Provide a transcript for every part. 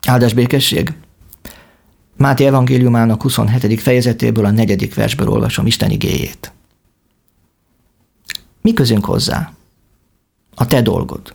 Áldás békesség! Máté evangéliumának 27. fejezetéből a 4. versből olvasom Isten igéjét. Mi közünk hozzá? A te dolgod.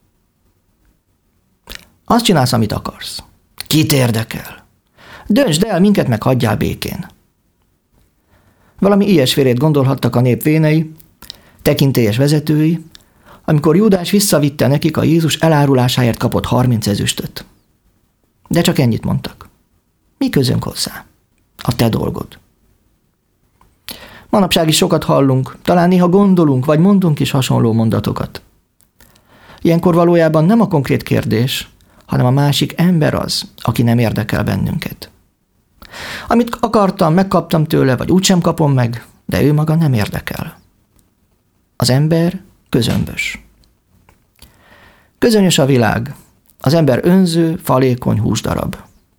Azt csinálsz, amit akarsz. Kit érdekel? Döntsd el, minket meg hagyjál békén. Valami ilyesfélét gondolhattak a nép vénei, tekintélyes vezetői, amikor Júdás visszavitte nekik a Jézus elárulásáért kapott 30 ezüstöt. De csak ennyit mondtak. Mi közünk hozzá? A te dolgod. Manapság is sokat hallunk, talán néha gondolunk, vagy mondunk is hasonló mondatokat. Ilyenkor valójában nem a konkrét kérdés, hanem a másik ember az, aki nem érdekel bennünket. Amit akartam, megkaptam tőle, vagy úgysem kapom meg, de ő maga nem érdekel. Az ember közömbös. Közönyös a világ, az ember önző, falékony húsdarab.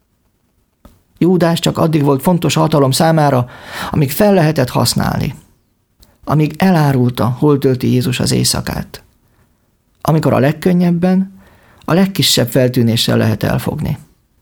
Júdás csak addig volt fontos a hatalom számára, amíg fel lehetett használni. Amíg elárulta, hol tölti Jézus az éjszakát. Amikor a legkönnyebben, a legkisebb feltűnéssel lehet elfogni.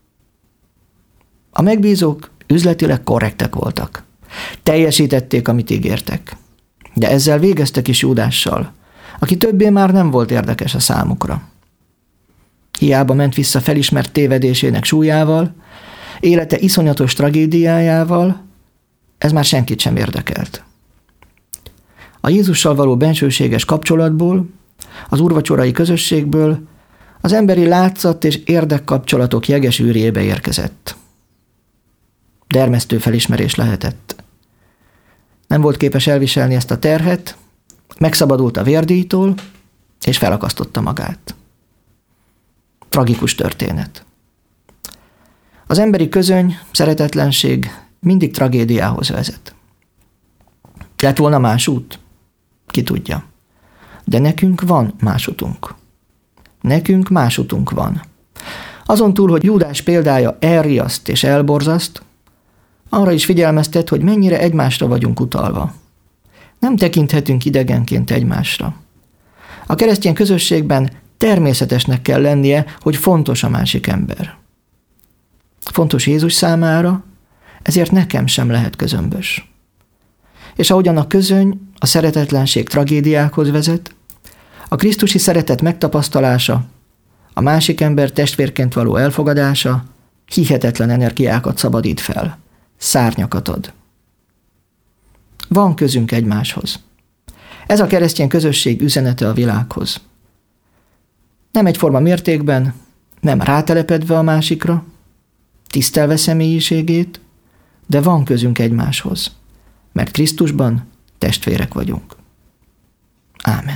A megbízók üzletileg korrektek voltak. Teljesítették, amit ígértek. De ezzel végeztek is Júdással, aki többé már nem volt érdekes a számukra. Hiába ment vissza felismert tévedésének súlyával, élete iszonyatos tragédiájával, ez már senkit sem érdekelt. A Jézussal való bensőséges kapcsolatból, az úrvacsorai közösségből az emberi látszat és érdekkapcsolatok jeges űrjébe érkezett. Dermesztő felismerés lehetett. Nem volt képes elviselni ezt a terhet, megszabadult a vérdíjtól, és felakasztotta magát. Tragikus történet. Az emberi közöny, szeretetlenség mindig tragédiához vezet. Lett volna más út? Ki tudja. De nekünk van más utunk. Nekünk más utunk van. Azon túl, hogy Júdás példája elriaszt és elborzaszt, arra is figyelmeztet, hogy mennyire egymásra vagyunk utalva. Nem tekinthetünk idegenként egymásra. A keresztény közösségben természetesnek kell lennie, hogy fontos a másik ember. Fontos Jézus számára, ezért nekem sem lehet közömbös. És ahogyan a közöny, a szeretetlenség tragédiákhoz vezet, a krisztusi szeretet megtapasztalása, a másik ember testvérként való elfogadása hihetetlen energiákat szabadít fel, szárnyakat ad. Van közünk egymáshoz. Ez a keresztény közösség üzenete a világhoz. Nem egyforma mértékben, nem rátelepedve a másikra, tisztelve személyiségét, de van közünk egymáshoz, mert Krisztusban testvérek vagyunk. Ámen.